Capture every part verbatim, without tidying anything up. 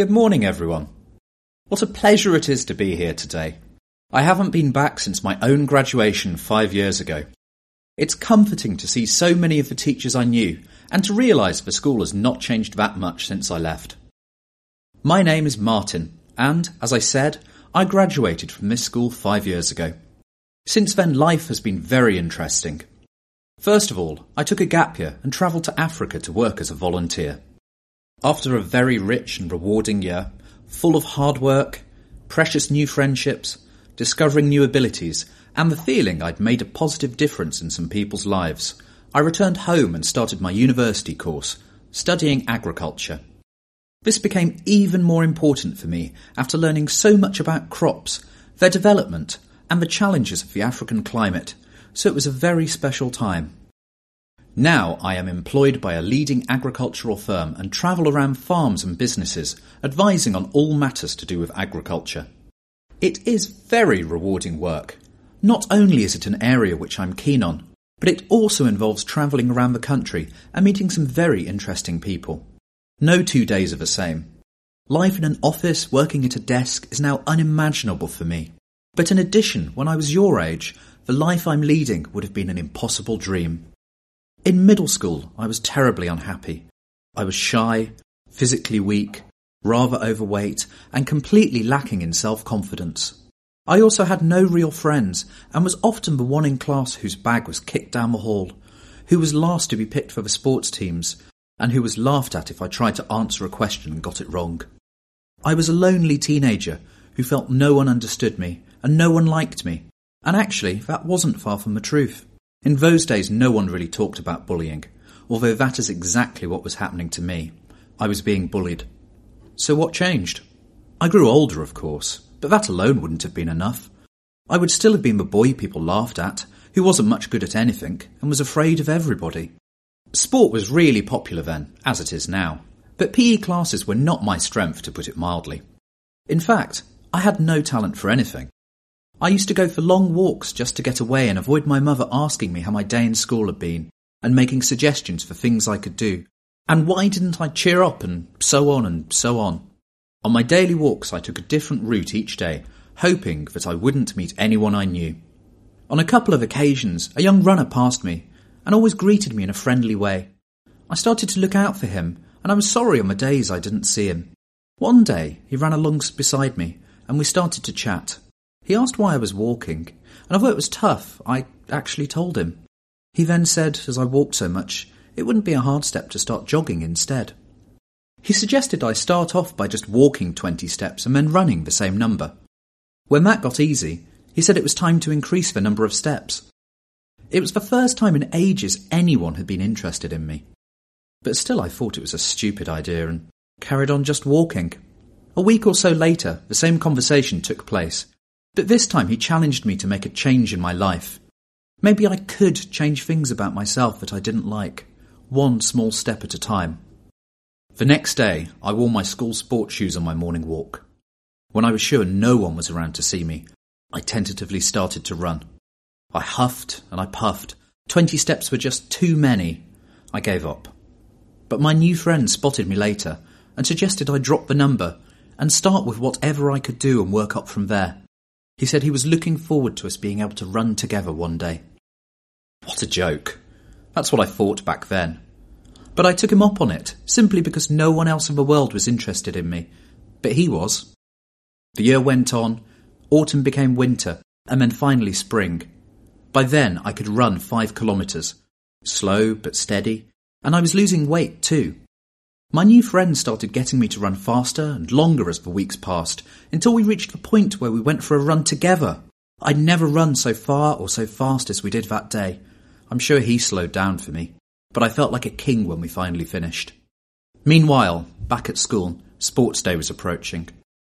Good morning, everyone. What a pleasure it is to be here today. I haven't been back since my own graduation five years ago. It's comforting to see so many of the teachers I knew and to realise the school has not changed that much since I left. My name is Martin and, as I said, I graduated from this school five years ago. Since then, life has been very interesting. First of all, I took a gap year and travelled to Africa to work as a volunteer. After a very rich and rewarding year, full of hard work, precious new friendships, discovering new abilities, and the feeling I'd made a positive difference in some people's lives, I returned home and started my university course, studying agriculture. This became even more important for me after learning so much about crops, their development, and the challenges of the African climate, so it was a very special time. Now I am employed by a leading agricultural firm and travel around farms and businesses, advising on all matters to do with agriculture. It is very rewarding work. Not only is it an area which I'm keen on, but it also involves travelling around the country and meeting some very interesting people. No two days are the same. Life in an office working at a desk is now unimaginable for me. But in addition, when I was your age, the life I'm leading would have been an impossible dream. In middle school, I was terribly unhappy. I was shy, physically weak, rather overweight, and completely lacking in self-confidence. I also had no real friends and was often the one in class whose bag was kicked down the hall, who was last to be picked for the sports teams, and who was laughed at if I tried to answer a question and got it wrong. I was a lonely teenager who felt no one understood me and no one liked me, and actually that wasn't far from the truth. In those days, no one really talked about bullying, although that is exactly what was happening to me. I was being bullied. So what changed? I grew older, of course, but that alone wouldn't have been enough. I would still have been the boy people laughed at, who wasn't much good at anything and was afraid of everybody. Sport was really popular then, as it is now, but P E classes were not my strength, to put it mildly. In fact, I had no talent for anything. I used to go for long walks just to get away and avoid my mother asking me how my day in school had been and making suggestions for things I could do. And why didn't I cheer up and so on and so on. On my daily walks I took a different route each day, hoping that I wouldn't meet anyone I knew. On a couple of occasions a young runner passed me and always greeted me in a friendly way. I started to look out for him and I was sorry on the days I didn't see him. One day he ran along beside me and we started to chat. He asked why I was walking, and although it was tough, I actually told him. He then said, as I walked so much, it wouldn't be a hard step to start jogging instead. He suggested I start off by just walking twenty steps and then running the same number. When that got easy, he said it was time to increase the number of steps. It was the first time in ages anyone had been interested in me. But still I thought it was a stupid idea and carried on just walking. A week or so later, the same conversation took place. But this time he challenged me to make a change in my life. Maybe I could change things about myself that I didn't like, one small step at a time. The next day, I wore my school sports shoes on my morning walk. When I was sure no one was around to see me, I tentatively started to run. I huffed and I puffed. Twenty steps were just too many. I gave up. But my new friend spotted me later and suggested I drop the number and start with whatever I could do and work up from there. He said he was looking forward to us being able to run together one day. What a joke. That's what I thought back then. But I took him up on it, simply because no one else in the world was interested in me. But he was. The year went on, autumn became winter, and then finally spring. By then I could run five kilometres, slow but steady, and I was losing weight too. My new friend started getting me to run faster and longer as the weeks passed, until we reached the point where we went for a run together. I'd never run so far or so fast as we did that day. I'm sure he slowed down for me, but I felt like a king when we finally finished. Meanwhile, back at school, sports day was approaching.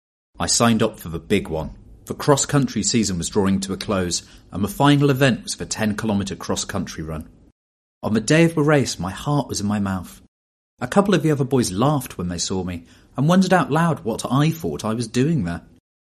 I signed up for the big one. The cross-country season was drawing to a close, and the final event was the ten kilometre cross-country run. On the day of the race, my heart was in my mouth. A couple of the other boys laughed when they saw me and wondered out loud what I thought I was doing there.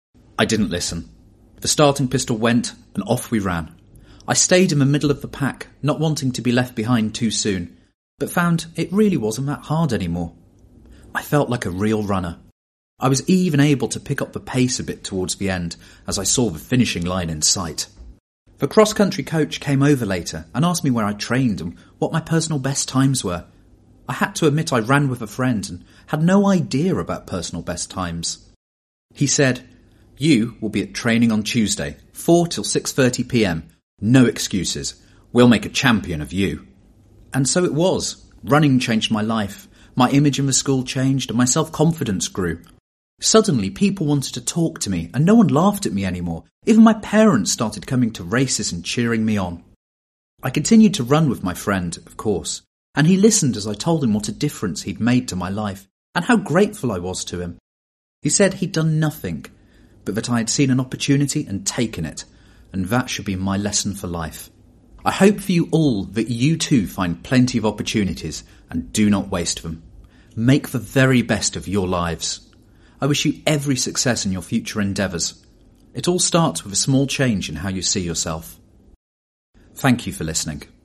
I didn't listen. The starting pistol went and off we ran. I stayed in the middle of the pack, not wanting to be left behind too soon, but found it really wasn't that hard anymore. I felt like a real runner. I was even able to pick up the pace a bit towards the end as I saw the finishing line in sight. The cross-country coach came over later and asked me where I trained and what my personal best times were. I had to admit I ran with a friend and had no idea about personal best times. He said, "You will be at training on Tuesday, four till six thirty p m. No excuses. We'll make a champion of you." And so it was. Running changed my life. My image in the school changed and my self-confidence grew. Suddenly, people wanted to talk to me and no one laughed at me anymore. Even my parents started coming to races and cheering me on. I continued to run with my friend, of course, and he listened as I told him what a difference he'd made to my life and how grateful I was to him. He said he'd done nothing, but that I had seen an opportunity and taken it, and that should be my lesson for life. I hope for you all that you too find plenty of opportunities and do not waste them. Make the very best of your lives. I wish you every success in your future endeavours. It all starts with a small change in how you see yourself. Thank you for listening.